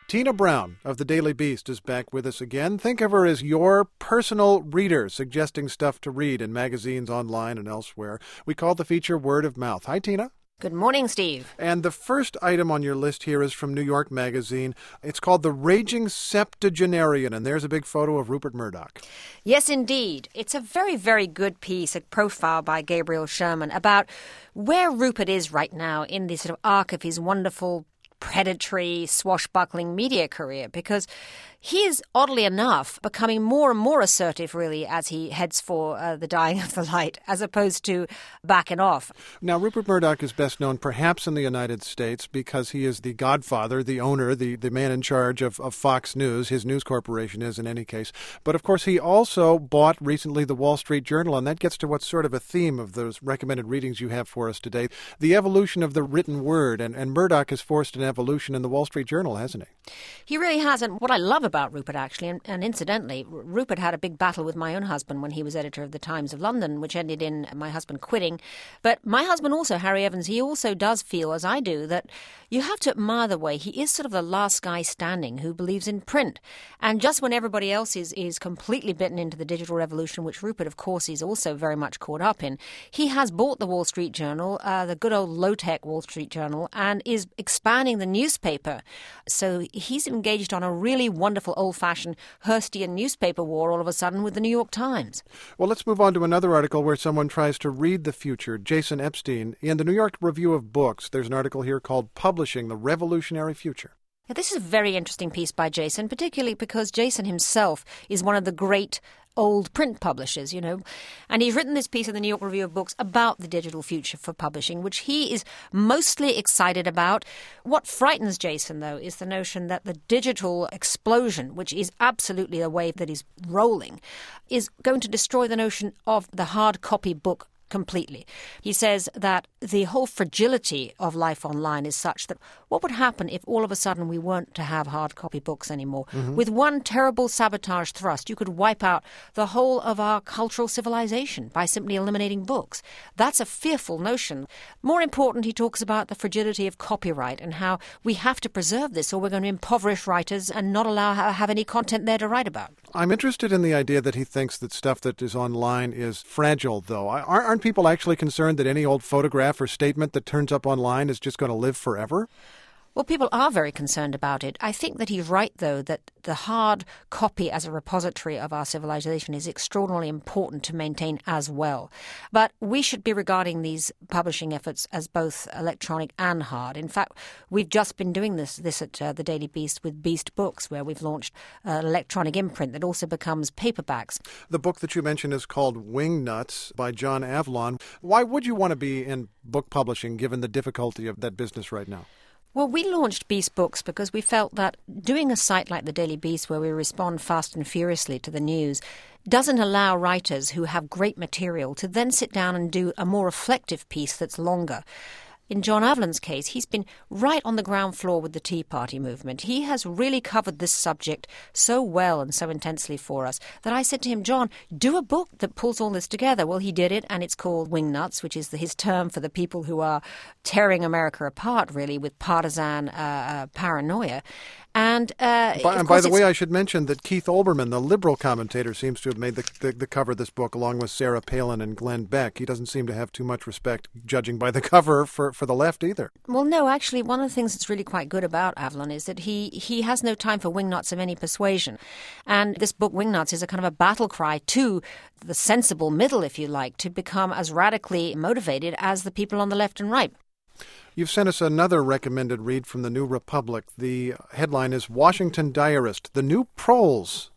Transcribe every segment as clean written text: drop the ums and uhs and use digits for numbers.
Tina Brown of the Daily Beast is back with us again. Think of her as your personal reader, suggesting stuff to read in magazines, online, and elsewhere. We call the feature Word of Mouth. Hi, Tina. Good morning, Steve. And the first item on your list here is from New York Magazine. It's called The Raging Septuagenarian, and there's a big photo of Rupert Murdoch. Yes, indeed. It's a very, very good piece, a profile by Gabriel Sherman about where Rupert is right now in the sort of arc of his wonderful predatory, swashbuckling media career, because he is, oddly enough, becoming more and more assertive, really, as he heads for the dying of the light, as opposed to backing off. Now, Rupert Murdoch is best known perhaps in the United States because he is the godfather, the owner, the man in charge of Fox News. His news corporation is, in any case. But, of course, he also bought recently the Wall Street Journal, and that gets to what's sort of a theme of those recommended readings you have for us today, the evolution of the written word. And Murdoch has forced an evolution in the Wall Street Journal, hasn't he? He really has. And what I love about Rupert, actually, and incidentally, Rupert had a big battle with my own husband when he was editor of the Times of London, which ended in my husband quitting. But my husband also, Harry Evans, he also does feel, as I do, that you have to admire the way he is sort of the last guy standing who believes in print. And just when everybody else is completely bitten into the digital revolution, which Rupert, of course, is also very much caught up in, he has bought the Wall Street Journal, the good old low-tech Wall Street Journal, and is expanding the newspaper. So he's engaged on a really wonderful old-fashioned Hearstian newspaper war all of a sudden with the New York Times. Well, let's move on to another article where someone tries to read the future. Jason Epstein. In the New York Review of Books, there's an article here called Publishing the Revolutionary Future. Now, this is a very interesting piece by Jason, particularly because Jason himself is one of the great old print publishers, and he's written this piece in the New York Review of Books about the digital future for publishing, which he is mostly excited about. What frightens Jason, though, is the notion that the digital explosion, which is absolutely a wave that is rolling, is going to destroy the notion of the hard copy book completely. He says that the whole fragility of life online is such that what would happen if all of a sudden we weren't to have hard copy books anymore? Mm-hmm. With one terrible sabotage thrust, you could wipe out the whole of our cultural civilization by simply eliminating books. That's a fearful notion. More important, he talks about the fragility of copyright and how we have to preserve this or we're going to impoverish writers and not allow have any content there to write about. I'm interested in the idea that he thinks that stuff that is online is fragile, though. Aren't people actually concerned that any old photograph or statement that turns up online is just going to live forever? Well, people are very concerned about it. I think that he's right, though, that the hard copy as a repository of our civilization is extraordinarily important to maintain as well. But we should be regarding these publishing efforts as both electronic and hard. In fact, we've just been doing this at the Daily Beast with Beast Books, where we've launched an electronic imprint that also becomes paperbacks. The book that you mentioned is called Wingnuts by John Avlon. Why would you want to be in book publishing, given the difficulty of that business right now? Well, we launched Beast Books because we felt that doing a site like the Daily Beast, where we respond fast and furiously to the news, doesn't allow writers who have great material to then sit down and do a more reflective piece that's longer. In John Avlon's case, he's been right on the ground floor with the Tea Party movement. He has really covered this subject so well and so intensely for us that I said to him, John, do a book that pulls all this together. Well, he did it, and it's called Wingnuts, which is his term for the people who are tearing America apart, really, with partisan paranoia. And by the way, I should mention that Keith Olbermann, the liberal commentator, seems to have made the cover of this book along with Sarah Palin and Glenn Beck. He doesn't seem to have too much respect, judging by the cover, for the left either. Well, no, actually, one of the things that's really quite good about Avlon is that he has no time for wingnuts of any persuasion. And this book, Wingnuts, is a kind of a battle cry to the sensible middle, if you like, to become as radically motivated as the people on the left and right. You've sent us another recommended read from the New Republic. The headline is Washington Diarist, The New Proles,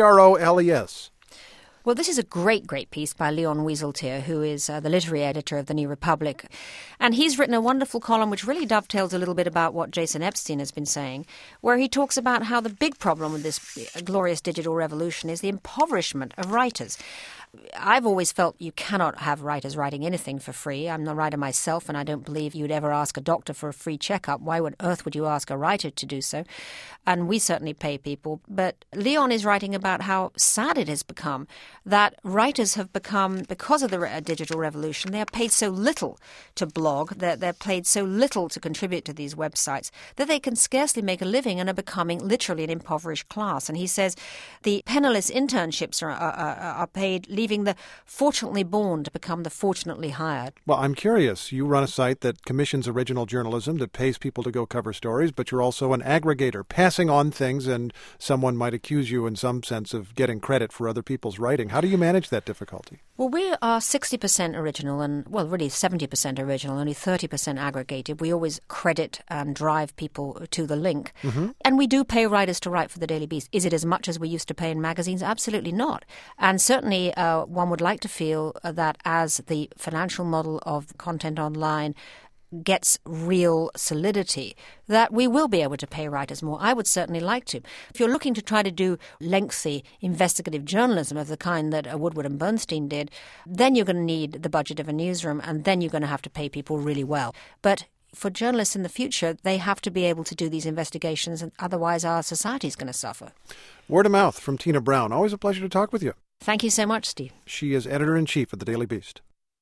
Proles. Well, this is a great, great piece by Leon Wieseltier, who is the literary editor of the New Republic. And he's written a wonderful column which really dovetails a little bit about what Jason Epstein has been saying, where he talks about how the big problem with this glorious digital revolution is the impoverishment of writers. I've always felt you cannot have writers writing anything for free. I'm a writer myself, and I don't believe you'd ever ask a doctor for a free checkup. Why on earth would you ask a writer to do so? And we certainly pay people. But Leon is writing about how sad it has become that writers have become, because of the digital revolution, they are paid so little to blog, they're paid so little to contribute to these websites, that they can scarcely make a living and are becoming literally an impoverished class. And he says the penniless internships are paid, leaving the fortunately born to become the fortunately hired. Well, I'm curious. You run a site that commissions original journalism, that pays people to go cover stories, but you're also an aggregator, passing on things, and someone might accuse you in some sense of getting credit for other people's writing. How do you manage that difficulty? Well, we are 60% original and, well, really 70% original, only 30% aggregated. We always credit and drive people to the link. Mm-hmm. And we do pay writers to write for the Daily Beast. Is it as much as we used to pay in magazines? Absolutely not. And certainly one would like to feel that as the financial model of content online gets real solidity, that we will be able to pay writers more. I would certainly like to. If you're looking to try to do lengthy investigative journalism of the kind that Woodward and Bernstein did, then you're going to need the budget of a newsroom, and then you're going to have to pay people really well. But for journalists in the future, they have to be able to do these investigations, and otherwise our society is going to suffer. Word of mouth from Tina Brown. Always a pleasure to talk with you. Thank you so much, Steve. She is editor-in-chief of the Daily Beast.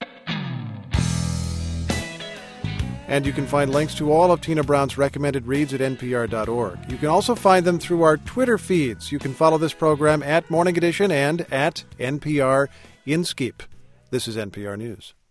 And you can find links to all of Tina Brown's recommended reads at npr.org. You can also find them through our Twitter feeds. You can follow this program at Morning Edition and at NPR InSkeep. This is NPR News.